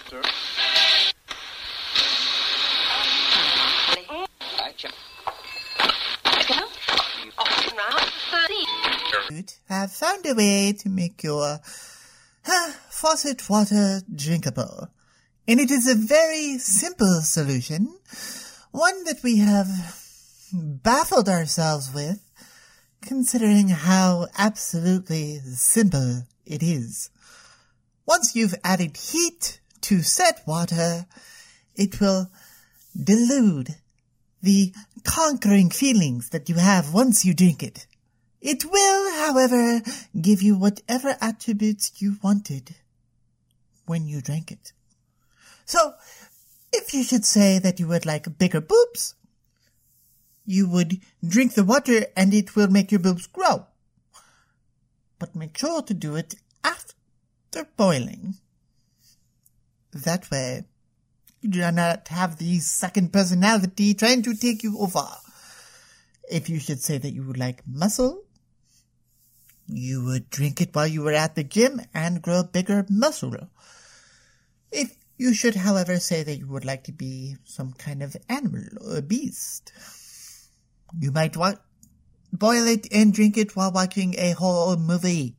Have found a way to make your faucet water drinkable. And it is a very simple solution, one that we have baffled ourselves with, considering how absolutely simple it is. Once you've added heat to said water, it will delude the conquering feelings that you have once you drink it. It will, however, give you whatever attributes you wanted when you drank it. So, if you should say that you would like bigger boobs, you would drink the water and it will make your boobs grow. But make sure to do it after boiling. That way, you do not have the second personality trying to take you over. If you should say that you would like muscle, you would drink it while you were at the gym and grow bigger muscle. If you should, however, say that you would like to be some kind of animal or beast, you might boil it and drink it while watching a horror movie.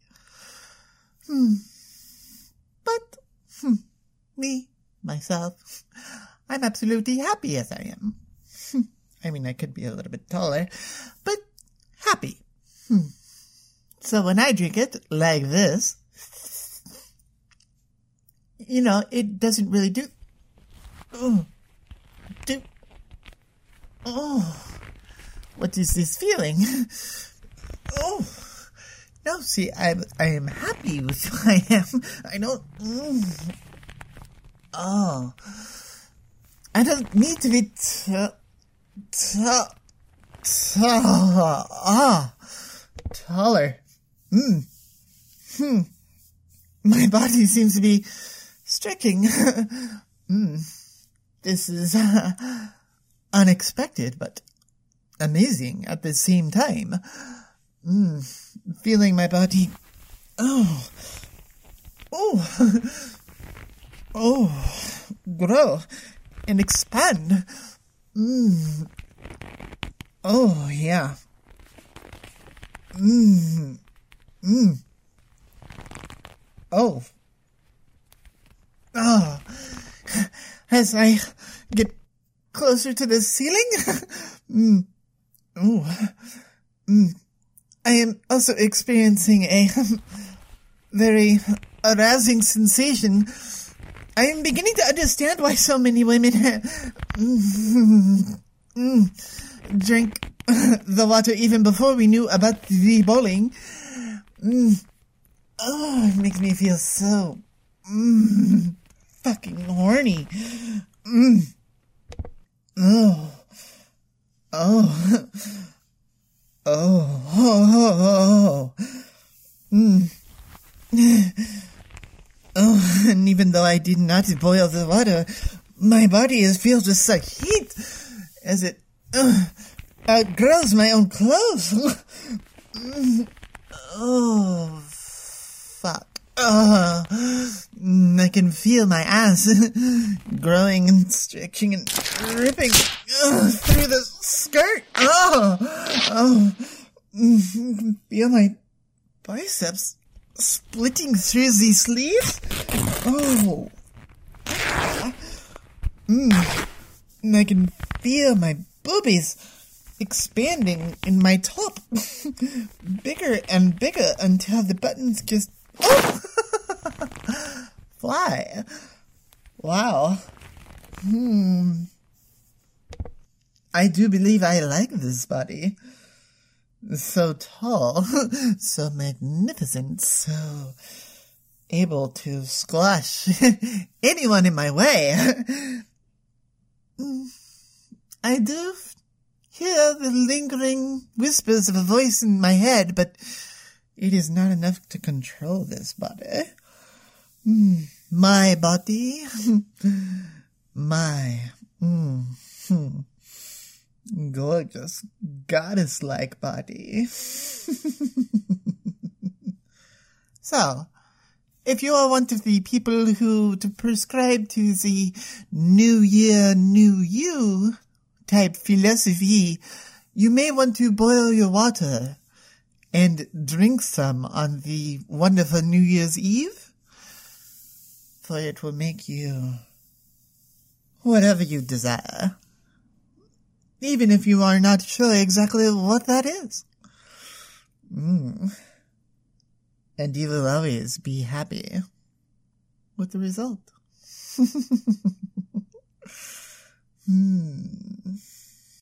But, me, myself, I'm absolutely happy as I am. I mean, I could be a little bit taller, but happy. So when I drink it like this, you know, it doesn't really do. What is this feeling? No, see, I am happy with who I am. I don't. I don't need to be taller. My body seems to be stretching. This is unexpected, but amazing at the same time. Feeling my body. Grow and expand. Oh, yeah. As I get closer to the ceiling, I am also experiencing a very arousing sensation. I am beginning to understand why so many women drink the water even before we knew about the boiling. It makes me feel so fucking horny. And even though I did not boil the water, my body is filled with such heat as it outgrows my own clothes. Fuck. I can feel my ass growing and stretching and ripping through the skirt. Feel my biceps splitting through the sleeves. I can feel my boobies expanding in my top. Bigger and bigger until the buttons just fly. Wow. I do believe I like this body. So tall, so magnificent, so able to squash anyone in my way. I do hear the lingering whispers of a voice in my head, but it is not enough to control this body. My body, my gorgeous goddess-like body. So, if you are one of the people who to prescribe to the New Year, New You type philosophy, you may want to boil your water and drink some on the wonderful New Year's Eve, for it will make you whatever you desire, even if you are not sure exactly what that is. And you will always be happy with the result.